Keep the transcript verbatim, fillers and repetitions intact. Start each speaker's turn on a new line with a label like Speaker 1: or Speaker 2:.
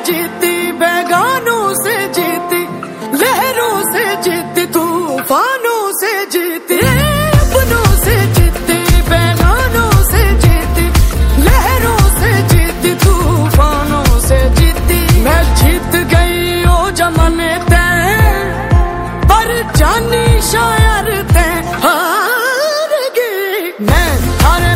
Speaker 1: जीती, बेगानों से जीती, लहरों से जीती, तूफानों से जीती, अपनों से जीती, बेगानों से जीती, लहरों से जीती, तूफानों से जीती। मैं जीत गई ओ जमाने ते, पर जानी शायर ते हार गई। मैं हार